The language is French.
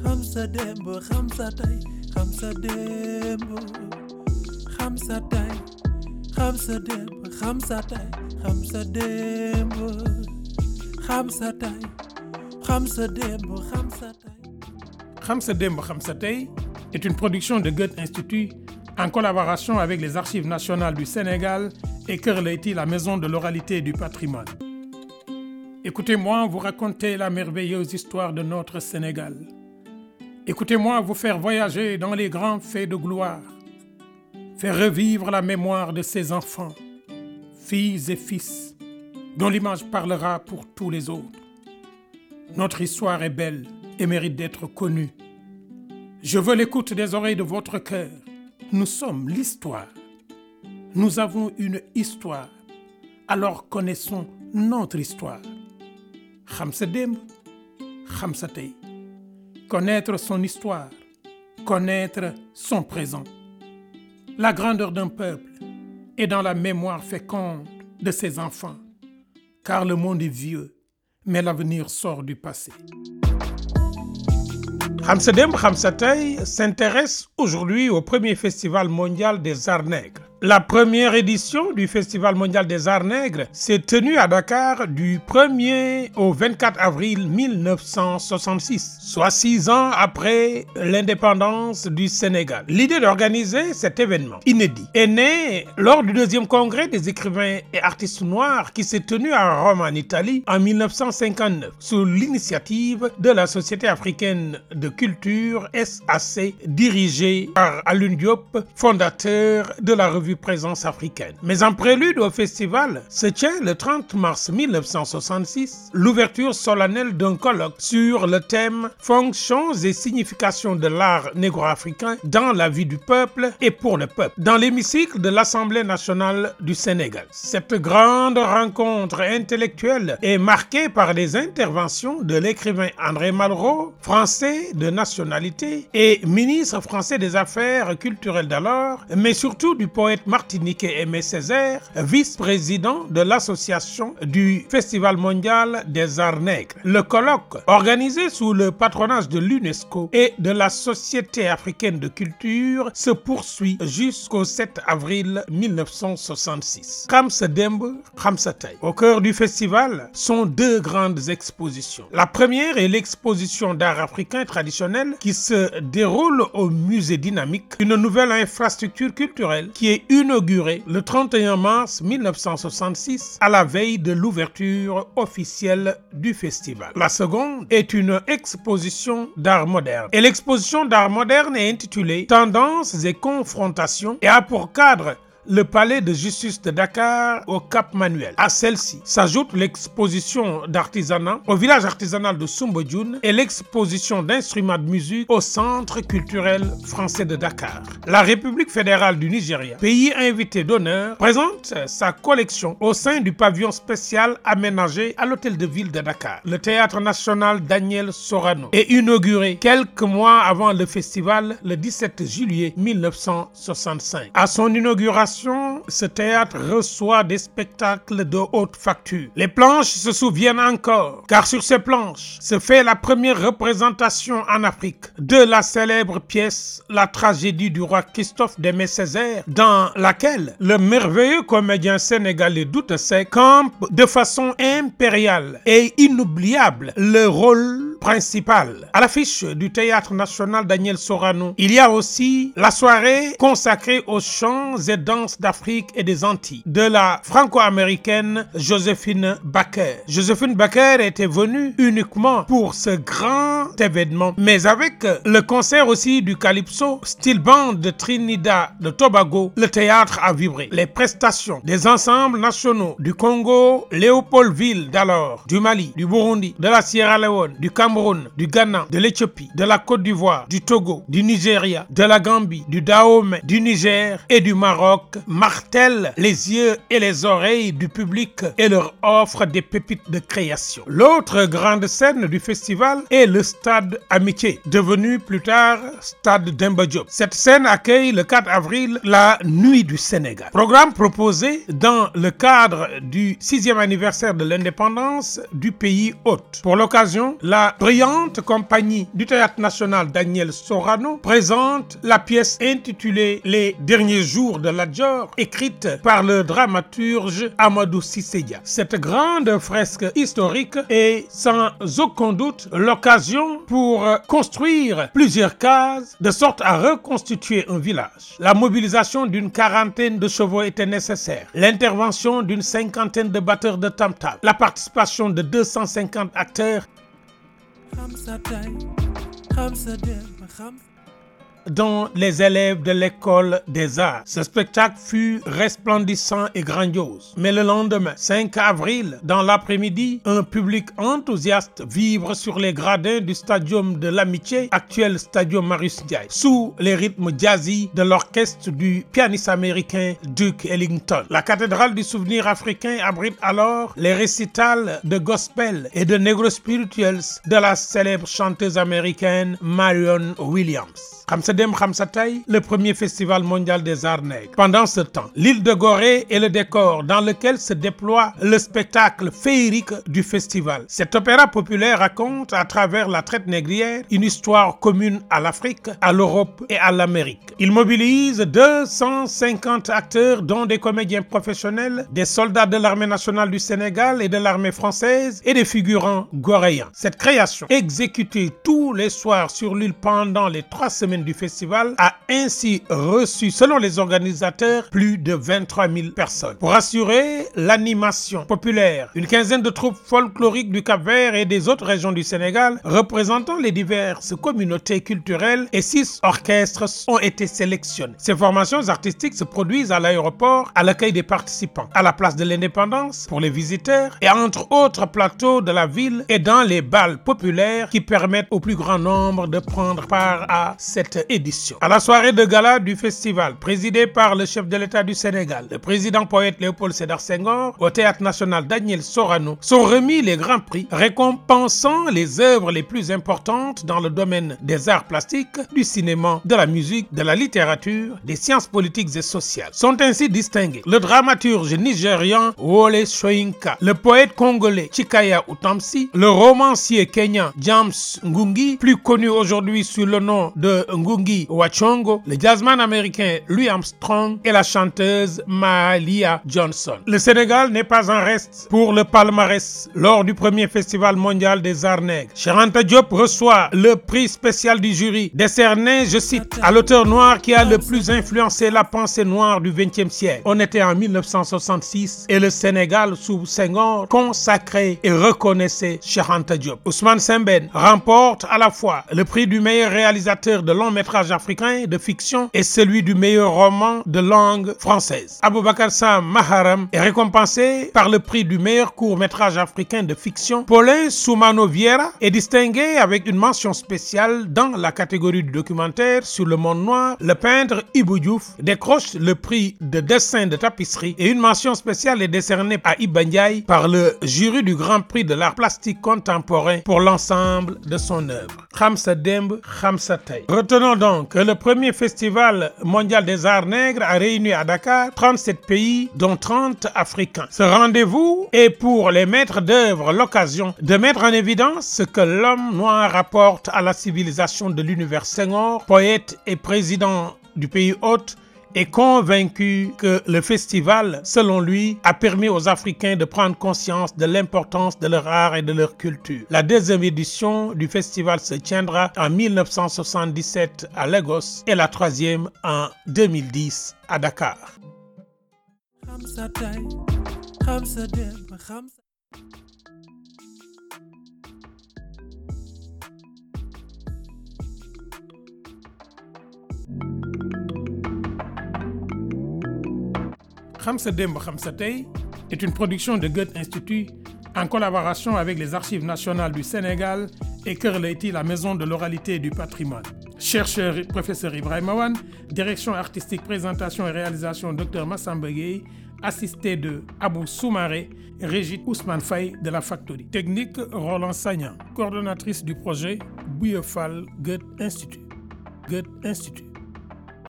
Khamsa Dembo, Khamsa Tay, Khamsa Dembo, Khamsa Tay, Khamsa Dembo, Khamsa Tay, Khamsa Dembo, Khamsa Tay, Khamsa Dembo, Khamsa Tay. Khamsa Dembo, Khamsa Tay est une production de Goethe Institut en collaboration avec les Archives nationales du Sénégal et Kër Leyti, la maison de l'oralité et du patrimoine. Écoutez-moi vous raconter la merveilleuse histoire de notre Sénégal. Écoutez-moi vous faire voyager dans les grands faits de gloire, faire revivre la mémoire de ces enfants, filles et fils, dont l'image parlera pour tous les autres. Notre histoire est belle et mérite d'être connue. Je veux l'écoute des oreilles de votre cœur. Nous sommes l'histoire. Nous avons une histoire. Alors connaissons notre histoire. Khamsa Dembo, Khamsa Tay. Connaître son histoire, connaître son présent. La grandeur d'un peuple est dans la mémoire féconde de ses enfants, car le monde est vieux, mais l'avenir sort du passé. Khamsa Dembo, Khamsa Tay s'intéresse aujourd'hui au premier festival mondial des arts nègres. La première édition du Festival mondial des arts nègres s'est tenue à Dakar du 1er au 24 avril 1966, soit 6 ans après l'indépendance du Sénégal. L'idée d'organiser cet événement inédit est née lors du deuxième congrès des écrivains et artistes noirs qui s'est tenu à Rome en Italie en 1959, sous l'initiative de la Société africaine de culture SAC, dirigée par Alioune Diop, fondateur de la revue Présence africaine. Mais en prélude au festival se tient le 30 mars 1966 l'ouverture solennelle d'un colloque sur le thème Fonctions et significations de l'art négro-africain dans la vie du peuple et pour le peuple, dans l'hémicycle de l'Assemblée nationale du Sénégal. Cette grande rencontre intellectuelle est marquée par les interventions de l'écrivain André Malraux, français de nationalité et ministre français des Affaires culturelles d'alors, mais surtout du poète martiniquais Aimé Césaire, vice-président de l'association du Festival mondial des arts nègres. Le colloque, organisé sous le patronage de l'UNESCO et de la Société africaine de culture, se poursuit jusqu'au 7 avril 1966. Khamsa Dembo, Khamsa Tay. Au cœur du festival sont deux grandes expositions. La première est l'exposition d'art africain traditionnel qui se déroule au musée Dynamique, une nouvelle infrastructure culturelle qui est inaugurée le 31 mars 1966 à la veille de l'ouverture officielle du festival. La seconde est une exposition d'art moderne. Et l'exposition d'art moderne est intitulée Tendances et confrontations et a pour cadre le palais de justice de Dakar au Cap Manuel. À celle-ci s'ajoute l'exposition d'artisanat au village artisanal de Soumbédioune et l'exposition d'instruments de musique au Centre culturel français de Dakar. La République fédérale du Nigeria, pays invité d'honneur, présente sa collection au sein du pavillon spécial aménagé à l'hôtel de ville de Dakar. Le théâtre national Daniel Sorano est inauguré quelques mois avant le festival, le 17 juillet 1965. À son inauguration, ce théâtre reçoit des spectacles de haute facture. Les planches se souviennent encore, car sur ces planches se fait la première représentation en Afrique de la célèbre pièce La tragédie du roi Christophe d'Aimé Césaire, dans laquelle le merveilleux comédien sénégalais Douta Seck campe de façon impériale et inoubliable le rôle principal. À l'affiche du théâtre national Daniel Sorano, il y a aussi la soirée consacrée aux chants et danses d'Afrique et des Antilles de la franco-américaine Joséphine Baker. Joséphine Baker était venue uniquement pour ce grand événement, mais avec le concert aussi du Calypso, style band de Trinidad de Tobago, le théâtre a vibré. Les prestations des ensembles nationaux du Congo, Léopoldville d'alors, du Mali, du Burundi, de la Sierra Leone, du Cameroun, du Ghana, de l'Éthiopie, de la Côte d'Ivoire, du Togo, du Nigeria, de la Gambie, du Dahomey, du Niger et du Maroc martèlent les yeux et les oreilles du public et leur offrent des pépites de création. L'autre grande scène du festival est le stade Amitié, devenu plus tard stade Demba Diop. Cette scène accueille le 4 avril la Nuit du Sénégal. Programme proposé dans le cadre du 6e anniversaire de l'indépendance du pays hôte. Pour l'occasion, la La brillante compagnie du Théâtre national Daniel Sorano présente la pièce intitulée Les derniers jours de Lat Dior, écrite par le dramaturge Amadou Cissé Dia. Cette grande fresque historique est sans aucun doute l'occasion pour construire plusieurs cases de sorte à reconstituer un village. La mobilisation d'une quarantaine de chevaux était nécessaire. L'intervention d'une cinquantaine de batteurs de tam-tam. La participation de 250 acteurs dont les élèves de l'école des arts. Ce spectacle fut resplendissant et grandiose. Mais le lendemain, 5 avril, dans l'après-midi, un public enthousiaste vibre sur les gradins du Stadium de l'Amitié, actuel Stadium Marius Ndiaye, sous les rythmes jazzy de l'orchestre du pianiste américain Duke Ellington. La cathédrale du souvenir africain abrite alors les récitals de gospel et de negro spirituals de la célèbre chanteuse américaine Marion Williams. Khamsa Demb Khamsa Tay, le premier festival mondial des arts nègres. Pendant ce temps, l'île de Gorée est le décor dans lequel se déploie le spectacle féerique du festival. Cet opéra populaire raconte à travers la traite négrière une histoire commune à l'Afrique, à l'Europe et à l'Amérique. Il mobilise 250 acteurs dont des comédiens professionnels, des soldats de l'armée nationale du Sénégal et de l'armée française et des figurants goréens. Cette création, exécutée tous les soirs sur l'île pendant les 3 semaines du festival, a ainsi reçu, selon les organisateurs, plus de 23 000 personnes. Pour assurer l'animation populaire, une quinzaine de troupes folkloriques du Cap-Vert et des autres régions du Sénégal, représentant les diverses communautés culturelles, et 6 orchestres ont été sélectionnés. Ces formations artistiques se produisent à l'aéroport, à l'accueil des participants, à la place de l'Indépendance pour les visiteurs et entre autres plateaux de la ville et dans les bals populaires qui permettent au plus grand nombre de prendre part à cette édition. À la soirée de gala du festival, présidée par le chef de l'État du Sénégal, le président poète Léopold Sédar Senghor, au Théâtre national Daniel Sorano, sont remis les grands prix récompensant les œuvres les plus importantes dans le domaine des arts plastiques, du cinéma, de la musique, de la littérature, des sciences politiques et sociales. Sont ainsi distingués le dramaturge nigérian Wole Soyinka, le poète congolais Chikaya Utamsi, le romancier kenyan James Ngungi, plus connu aujourd'hui sous le nom de Ngungi Wachongo, le jazzman américain Louis Armstrong et la chanteuse Mahalia Johnson. Le Sénégal n'est pas en reste pour le palmarès lors du premier festival mondial des arts nègres. Cheikh Anta Diop reçoit le prix spécial du jury, décerné, je cite, à l'auteur noir qui a le plus influencé la pensée noire du XXe siècle. On était en 1966 et le Sénégal sous Senghor consacrait et reconnaissait Cheikh Anta Diop. Ousmane Sembène remporte à la fois le prix du meilleur réalisateur de long métrage africain de fiction et celui du meilleur roman de langue française. Aboubacar Sam Maharam est récompensé par le prix du meilleur court métrage africain de fiction. Paulin Soumano Vieira est distingué avec une mention spéciale dans la catégorie du documentaire sur le monde noir. Le peintre Ibou Diouf décroche le prix de dessin de tapisserie et une mention spéciale est décernée à Iba Ndiaye par le jury du Grand Prix de l'art plastique contemporain pour l'ensemble de son œuvre. Khamsa Demb Khamsa Tay. Retenons donc que le premier festival mondial des arts nègres a réuni à Dakar 37 pays, dont 30 africains. Ce rendez-vous est pour les maîtres d'œuvre l'occasion de mettre en évidence ce que l'homme noir apporte à la civilisation de l'univers. Senghor, poète et président du pays hôte, est convaincu que le festival, selon lui, a permis aux Africains de prendre conscience de l'importance de leur art et de leur culture. La deuxième édition du festival se tiendra en 1977 à Lagos et la troisième en 2010 à Dakar. Khamsa Demb Khamsa Tay est une production de Goethe Institut en collaboration avec les Archives nationales du Sénégal et Kër Leyti, la maison de l'oralité et du patrimoine. Chercheur professeur Ibrahima Wane, direction artistique, présentation et réalisation Dr Massamba Gueye, assisté de Abou Soumaré, Régit Ousmane Faye de la Factory. Technique Roland Sagnan, coordonnatrice du projet Bouye Fall Goethe Institut. Goethe Institut.